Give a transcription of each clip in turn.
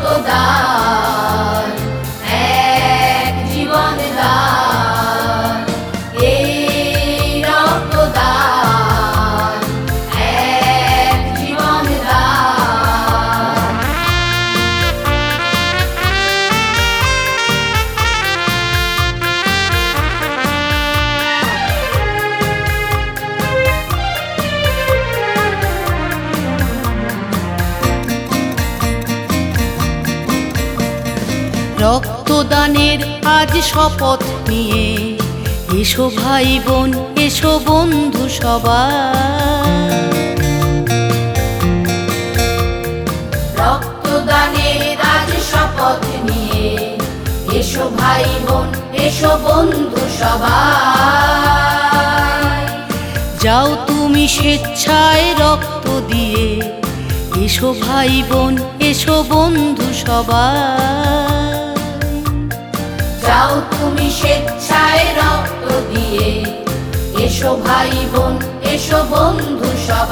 রক্তদান এক জীবন দান, এই রক্তদান এক জীবন দান। রক্তদানের আজ শপথ নিয়ে এসো ভাই বোন, এসো বন্ধু সবাই। রক্তদানের আজ শপথ নিয়ে এসো ভাই বোন, এসো বন্ধু সবাই। যাও তুমি স্বেচ্ছায় রক্ত দিয়ে, এসো ভাই বোন, এসো বন্ধু সবাই। যাও তুমি স্বেচ্ছায় রক্ত দিয়ে, এসো ভাই বোন, এসো বন্ধু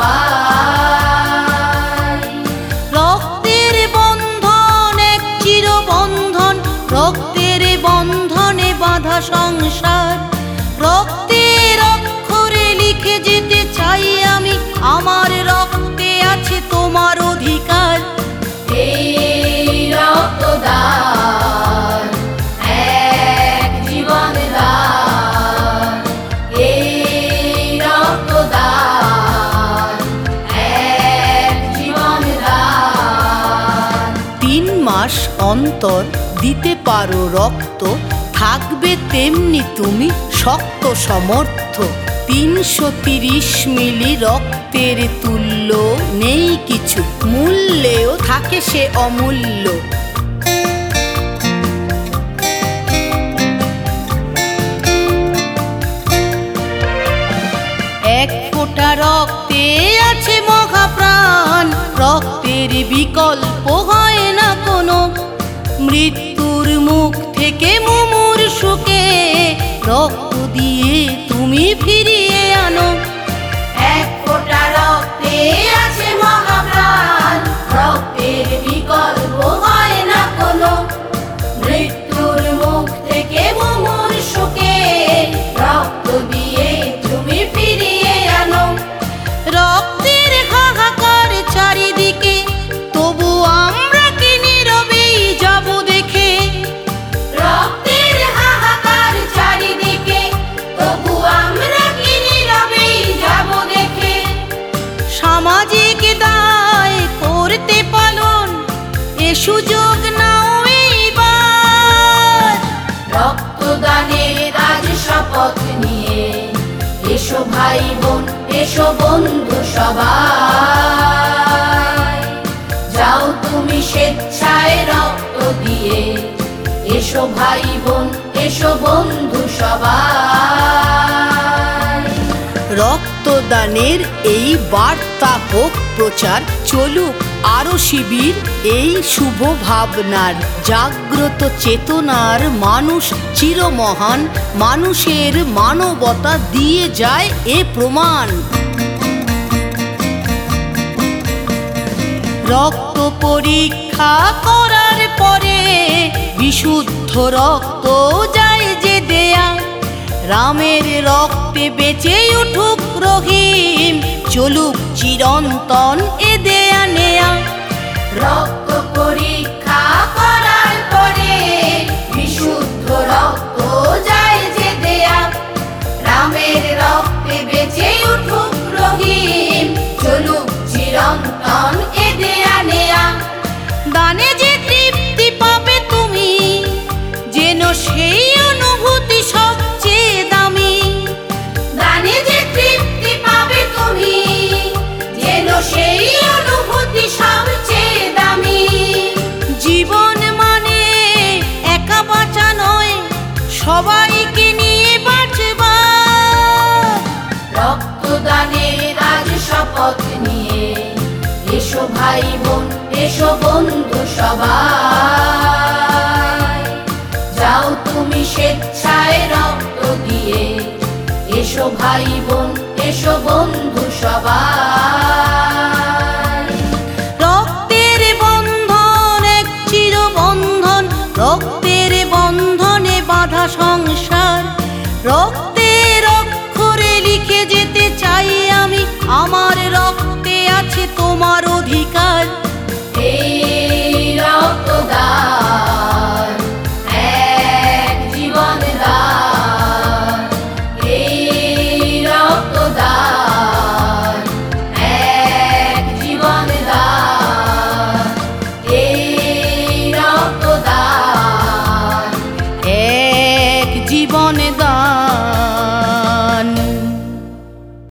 সবাই। রক্তের বন্ধন এক চিরবন্ধন, রক্তের বন্ধনে বাঁধা সংসার। রক্তের অক্ষরে লিখে যেতে চাই আমি, আমার রক্তে আছে তোমার অধিকার। এই রক্তদান এক জীবন দান, এই রক্তদান এক জীবন দান। 3 মাস অন্তর দিতে পারো রক্ত, থাকবে তেমনি তুমি শক্ত সমর্থ। 330 মিলি রক্তের তুল্য, নেই কিছু মূল্যেও থাকে সে অমূল্য। এক ফোঁটা রক্তে আছে মহাপ্রাণ, রক্তের বিকল্প হয় না কোনো। মৃত্যুর মুখ থেকে মুমূর্ষুকে রক্ত দিয়ে তুমি ফিরিয়ে আনো। এক ফোঁটা রক্তে আছে মহাপ্রাণ, রক্তের বিকল্প হয় না কোনো। মৃত্যুর মুখ থেকে মুমূর্ষুকে রক্ত দিয়ে তুমি ফিরিয়ে আনো। রক্তের হাহাকার চারিদিকে, তবু আমরা কি নীরবেই যাব দেখে। রক্তের হাহাকার চারিদিকে, তবু আমরা কি নীরবেই যাব দেখে। সামাজিক দায় করতে পালন, এ সুযোগ নাও এইবার। রক্তদানের আজ শপথ নিয়ে এসো ভাই বোন, এসো বন্ধু সবাই। যাও তুমি স্বেচ্ছায় রক্ত দিয়ে, এসো ভাই বোন, এসো বন্ধু সবাই। রক্তদানের এই বার্তা হোক প্রচার, চলুক আরো শিবির এই শুভ ভাবনার। জাগ্রত চেতনার মানুষ চিরমহান, মানুষের মানবতা দিয়ে যায় এ প্রমাণ। রক্ত পরীক্ষা করার পরে বিশুদ্ধ রক্ত যায় যে দেয়া। রামের রক্তে বেঁচে উঠুক রহিম, চলুক চিরন্তন এ দেয়া নেয়া। রক্ত পরীক্ষা করার পরে বিশুদ্ধ রক্ত যায় যে দেয়া। রামের রক্তে বেঁচে উঠুক রহিম, চলুক চিরন্তন এ দেয়া নেয়া। দানে যে তৃপ্তি পাবে তুমি, যেন সেই অনুভূতি সবচেয়ে দামি। দানে যে তৃপ্তি পাবে তুমি, যেন সেই অনুভূতি সবচেয়ে দামি। জীবন মানে একা বাঁচা নয়, সবাইকে নিয়ে বাঁচবা। রক্তদানের আজ শপথ নিয়ে এসো ভাই বোন, এসো বন্ধু সবাই। যাও তুমি স্বেচ্ছায় রক্ত দিয়ে, এসো ভাই বোন,